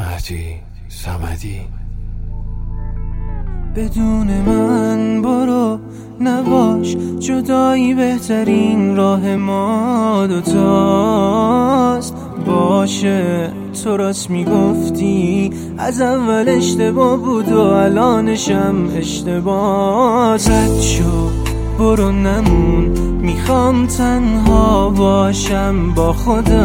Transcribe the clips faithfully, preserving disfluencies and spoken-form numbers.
مهدی صمدی. بدون من برو نباش، جدایی بهترین راه ما دوتاست. باشه تو راست میگفتی، از اول اشتباه بود و الانشم اشتباه. رد شو برو نمون، میخوام تنها باشم با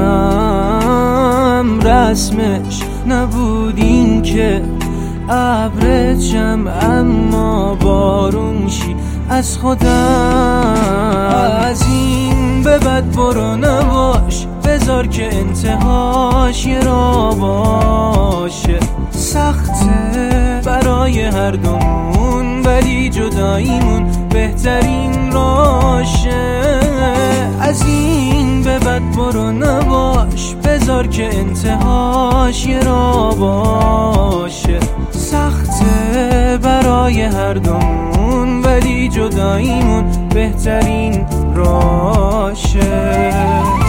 خودم. رسمش نبود این که ابر جمع اما بارون شی از خودم. از این به بعد برو نباش، بذار که انتهاش یه را باشه. سخته برای هر دومون، ولی جداییمون بهترین راشه. از این به بعد برو نباش، بذار که انتهاش یه را باشه. سخته برای هر دومون، ولی جداییمون بهترین راشه.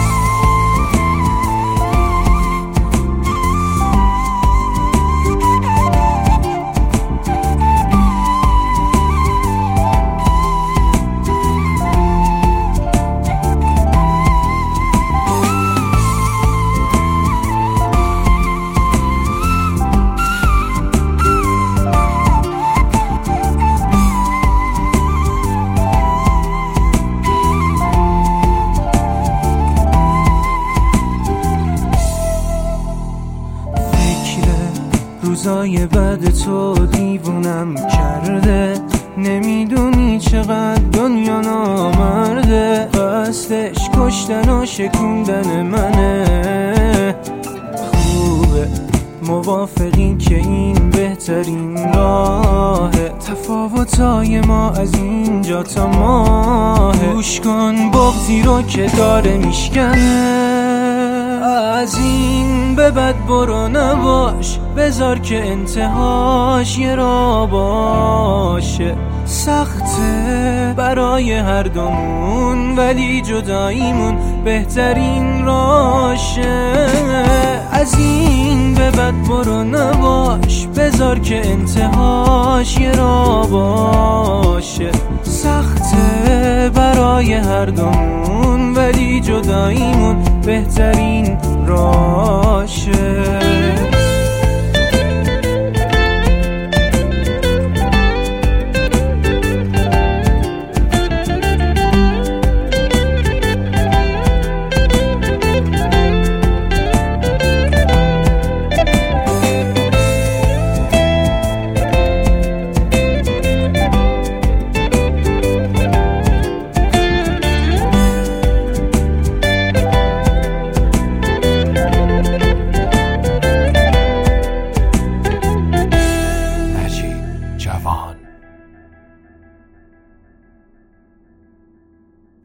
روزای بعد تو دیوونم کرده، نمیدونی چقدر دنیا نامرده. قصدش کشتن و شکوندن منه. خوبه موافقین که این بهترین راهه. تفاوتای ما از اینجا تا ماهه. گوش کن بغضی رو که داره میشکنه. از این به بعد برو نباش، بذار که انتهاش یه را باشه. سخته برای هر دومون، ولی جداییمون بهترین راشه. از این به بعد برو نباش، بذار که انتهاش یه را باشه. سخته برای هر دومون، ولی جداییمون بهترین